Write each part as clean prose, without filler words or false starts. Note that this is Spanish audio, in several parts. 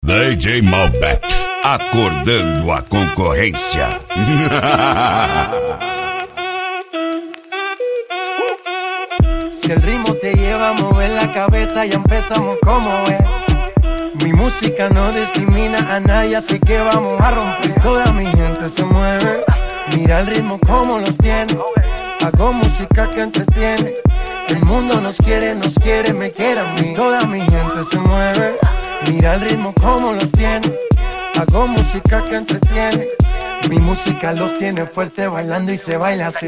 DJ Malbec, acordando a concorrência. Si el ritmo te lleva a mover la cabeza, ya empezamos como es. Mi música no discrimina a nadie, así que vamos a romper. Toda mi gente se mueve, mira el ritmo como los tiene. Hago música que entretiene. El mundo nos quiere, me quiere a mí. Toda mi gente se mueve, mira el ritmo como los tiene. Hago música que entretiene. Mi música los tiene fuerte bailando y se baila así.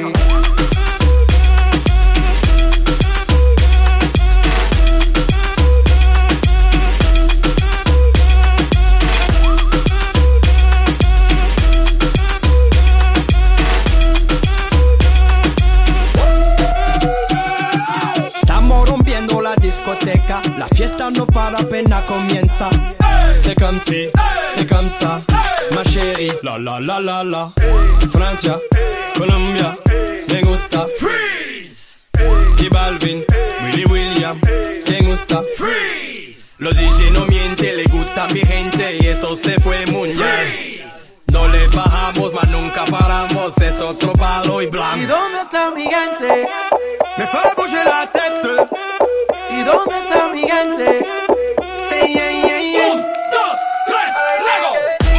La fiesta no para, apenas comienza. C'est comme si, c'est comme ça, ma chérie. La la la la la. Francia, Colombia, me gusta. Freeze. Y Balvin, Willy William, me gusta. Freeze. Los DJ no mienten, le gusta mi gente y eso se fue muy bien. No le bajamos, mas nunca paramos, es otro palo y blanco. ¿Y dónde está mi gente? Me fait bouger la tête. ¿Y dónde está mi gente? Sí, yeah, yeah, yeah. 1, 2, 3, ¡Lego!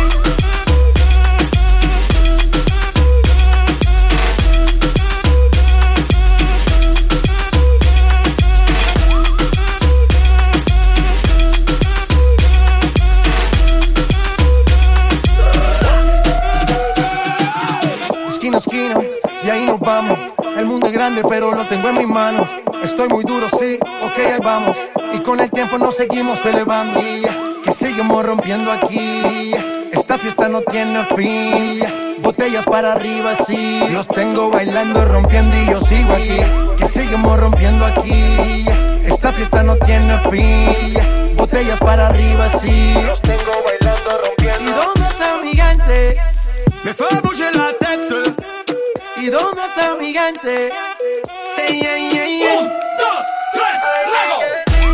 Esquina a esquina, y ahí nos vamos. El mundo es grande, pero lo tengo en mis manos. Estoy muy duro, sí, ok, ahí vamos. Y con el tiempo nos seguimos elevando. Que seguimos rompiendo aquí. Esta fiesta no tiene fin. Botellas para arriba, sí. Los tengo bailando, rompiendo y yo sigo aquí. Que seguimos rompiendo aquí. Esta fiesta no tiene fin. Botellas para arriba, sí. Los tengo bailando, rompiendo. ¿Y dónde está mi gente? Me fait bouger la tête. ¿Y dónde está mi gente? Sí, yeah, yeah, yeah. 1, 2, 3, ¡Lego!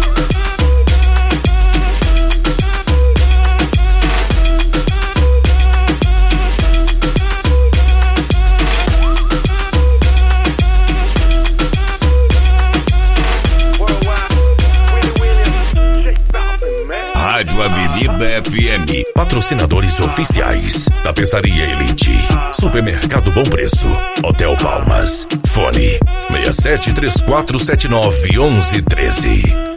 Rádio Avenida FM. Patrocinadores oficiais: Tapeçaria Elite, Supermercado Bom Preço, Hotel Palmas. Fone 6734791113.